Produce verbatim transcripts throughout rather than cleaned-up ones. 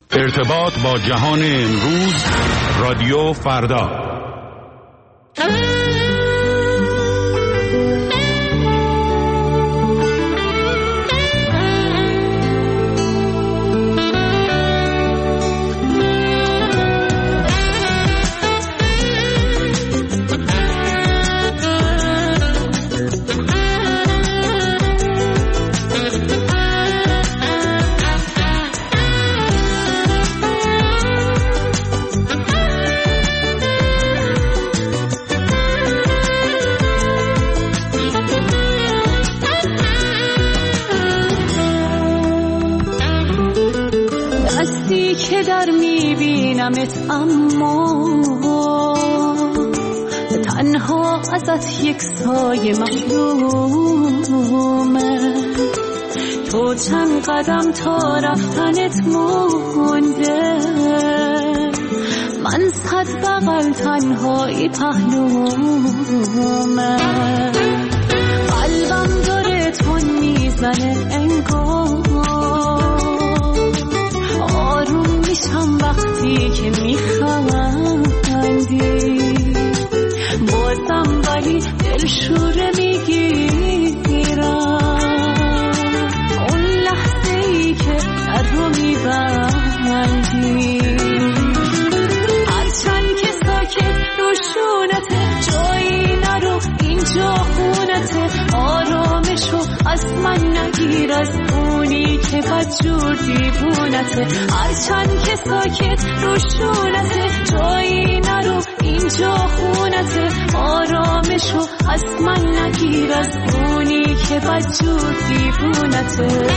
ارتباط با جهان امروز، رادیو فردا. اما تنها ازت یک سایه محرومه، تو چند قدم تا رفتنت مونده، من صد بغل تنهایی پهلومه، قلبم داره تون میزنه انگار، آروم میشم وقتی که میخندی، بازم ولی دلشوره میگیرم اون لحظه ای که در رو میبندی، هرچند که ساکت روشونته، جایی نرو اینجا خونته، آرامشو از من نگیر، از اونی که بدجور دیوونته، هرچند که ساکت روشونته، جایی نرو اینجا خونته، آرامشو از من نگیر، از اونی که بدجور دیوونته.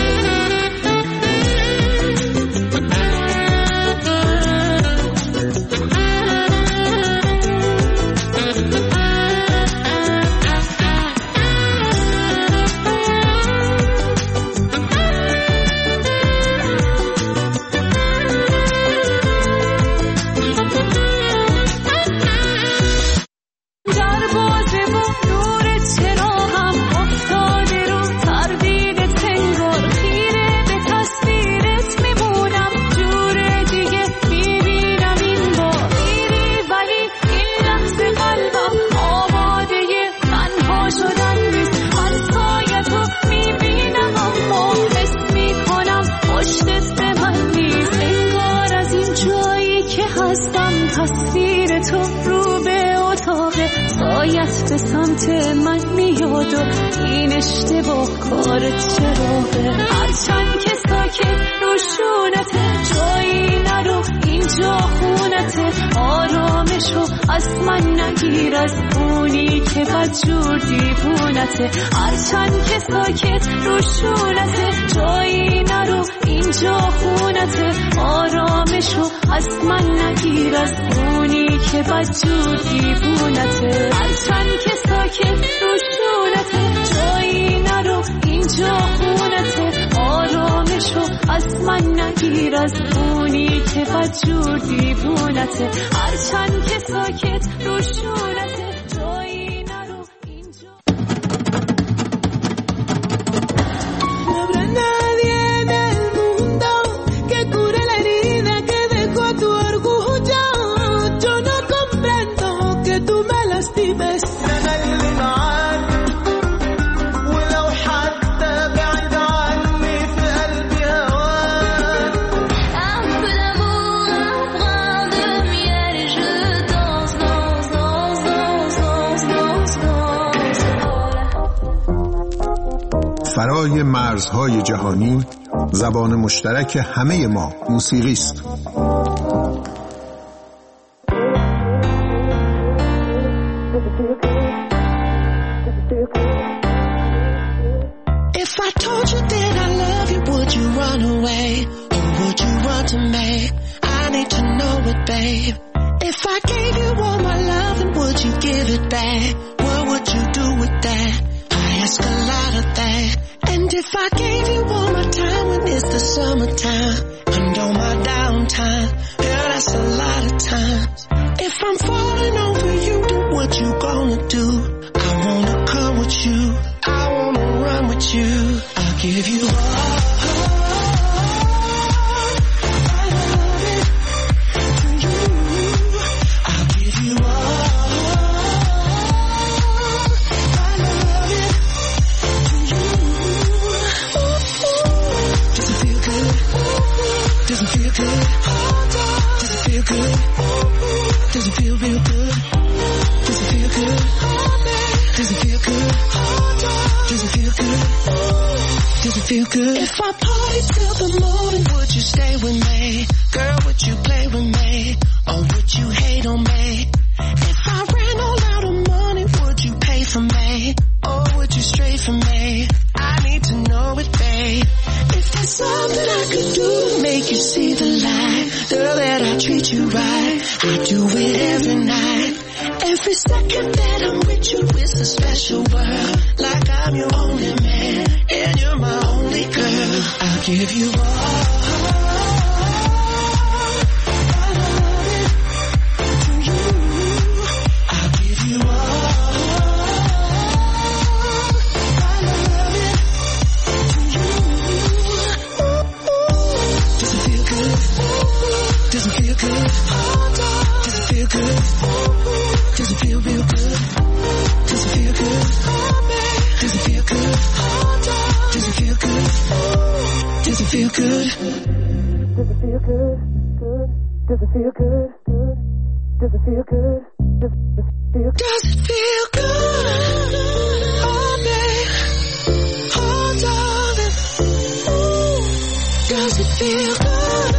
سایت به سمت من میاد و این اشتباه کار چراغه، هرچند که ساکت روشونته، جایی نرو اینجا خونته، آرامشو از من نگیر، از اونی که بدجور دیوونته، هرچند که ساکت روشونته، جایی نرو اینجا خونته، آرامشو از من نگیر، از اونی که بدجور دیوونته، هرچند که ساکت روشونته، جایی نرو اینجا خونته، آرامشو از من نگیر، از اونی که بدجور دیوونته، هرچند که ساکت روشونته، جایی نرو اینجا. فرای مرزهای جهانی، زبان مشترک همه ما موسیقی است. If I told you that I love you, would you run away or would you run to me? I need to know it, babe. If I gave you all my love, then would you give it back? What would you do with that? I ask a lot of that. And if I gave you all my time when it's the summertime, and all my downtime, yeah, that's a lot of times. If I'm falling over you, then what you gonna do? I wanna come with you, I wanna run with you. I'll give you all, all, all, all, all. Does it feel good? Does it feel good? Does it feel real good? Does it feel good? Does it feel good? Does it feel good? Does it feel good? If I party till the morning, would you stay with me? Girl, would you play with me? Or would you hate on me? If I ran all out of money, would you pay for me? Or would you stray from me? I need to know it, babe. If there's something I could do to make you see the light, girl, that I treat you right, I do it every night. Every second that I'm with you is a special world. Like I'm your only man, and you're my only girl. I'll give you all I love it to you. I'll give you all I love it to you. Does it feel good? Does it feel good? Does it feel good? Does it feel real good? Does it feel good? Does it feel good? Does it feel good? Does it feel good? Does it feel good? Good. Does it feel good? Good. Does it feel good? Does it feel? Does it feel good? Oh, babe. Oh, darling. Ooh. Does it feel good?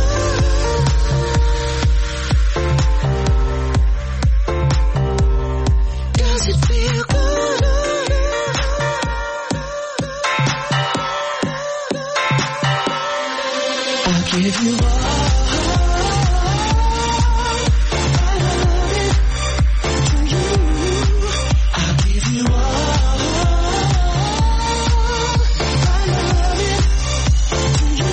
Give you all I love it to you. I'll give you all I love it to you.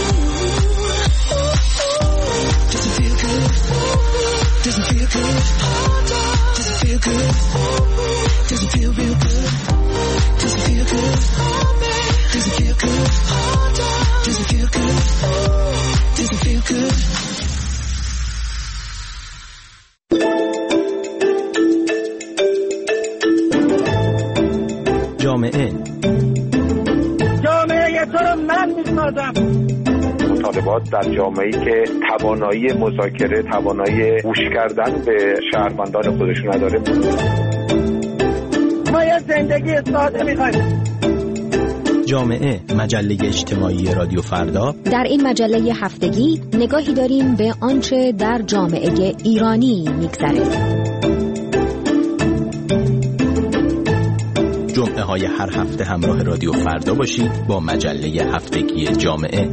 Does it feel good? Does it feel good? Does it feel good? Does it feel real good? Does it feel good? Does it feel good? Does it feel good? Does it feel good? جامعه جامعه تو رو من میسازم. مطالبات در جامعه‌ای که توانایی مذاکره، توانایی گوش کردن به شهروندان خودشون نداره. ما یه زندگی ساده می‌خوایم. جامعه، مجله اجتماعی رادیو فردا. در این مجله هفتگی نگاهی داریم به آنچه در جامعه ایرانی میگذره. جمعه های هر هفته همراه رادیو فردا باشید با مجله هفتگی جامعه.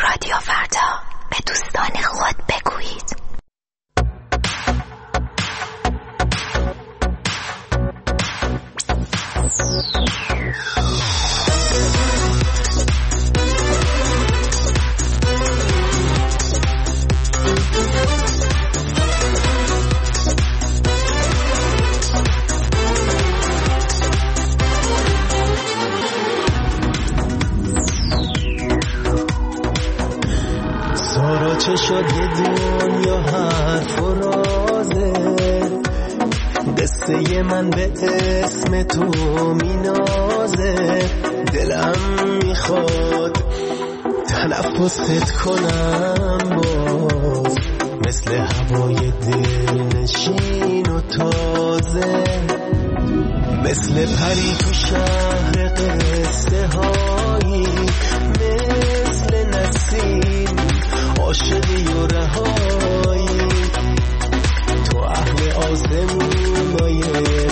رادیو فردا، به دوستان خود بگویید. سارا چه شد یه دنیا حرف و رازه، قصه من به اسم تو مینازه. دلم میخواد تنفست کنم باز، مثل هوای دلنشین و تازه، مثل پری تو شهر قصه هایی، مثل نسیم عاشقی و رهایی. تو اهل آسمونای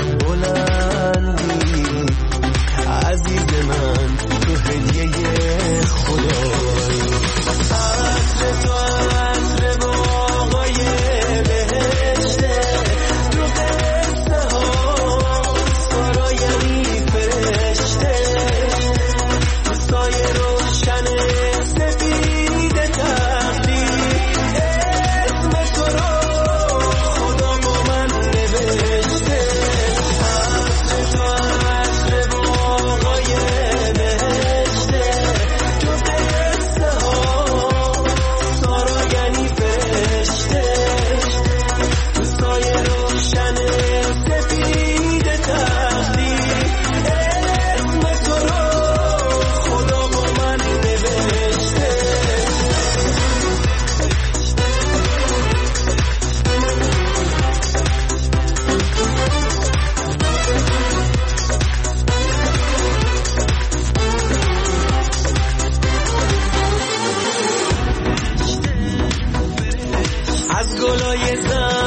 بلندی، عزیز من تو هدیه خدایی. عطر تو عطر باغای بهشته، تو قصه ها سارا یعنی فرشته، تو سایه روشن سفید تقدیر، اسم تو رو خدا با من نوشته. عطر تو عطر باغای بهشته، تو قصه ها سارا یعنی فرشته، تو سایه روشن سفید تقدیر، اسم تو رو خدا با من نوشته. از گلای زن